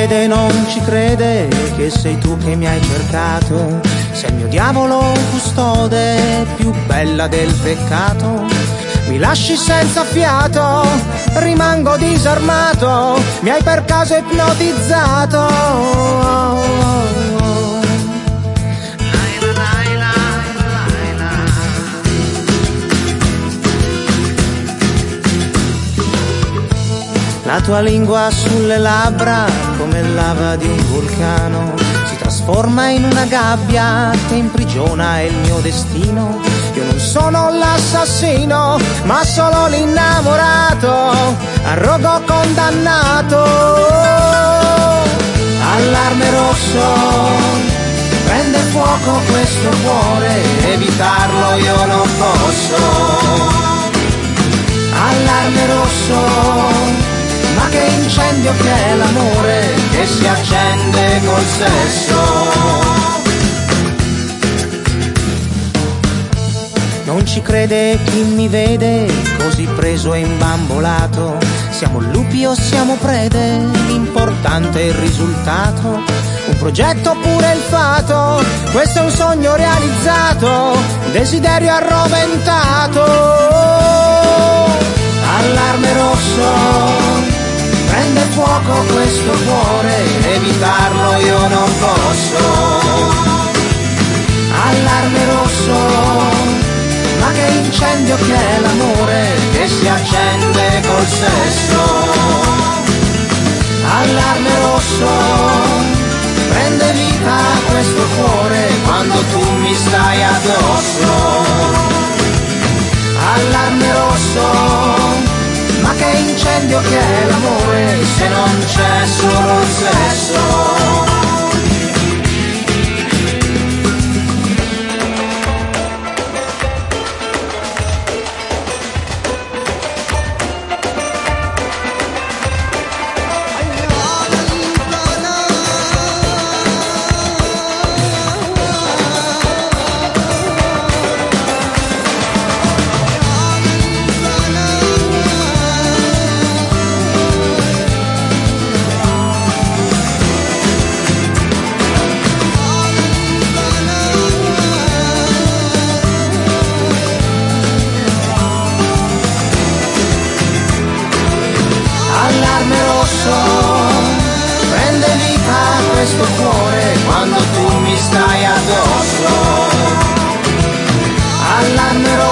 crede non ci crede che sei tu che mi hai cercato, sei il mio diavolo custode, più bella del peccato. Mi lasci senza fiato, rimango disarmato, mi hai per caso ipnotizzato. La tua lingua sulle labbra, come lava di un vulcano, si trasforma in una gabbia che imprigiona il mio destino. Io non sono l'assassino, ma solo l'innamorato, arrogo condannato. Allarme rosso, prende fuoco questo cuore, evitarlo io non posso. Allarme rosso, ma che incendio che è l'amore che si accende col sesso. Non ci crede chi mi vede così preso e imbambolato. Siamo lupi o siamo prede, l'importante è il risultato. Un progetto oppure il fato, questo è un sogno realizzato, desiderio arroventato. Allarme rosso, prende fuoco questo cuore, evitarlo io non posso. Allarme rosso, ma che incendio che è l'amore che si accende col sesso. Allarme rosso, prende vita questo cuore quando tu mi stai addosso. Allarme rosso, ma che incendio che è l'amore se non c'è solo il sesso. Prende vita questo cuore quando tu mi stai addosso. Allarme rosso,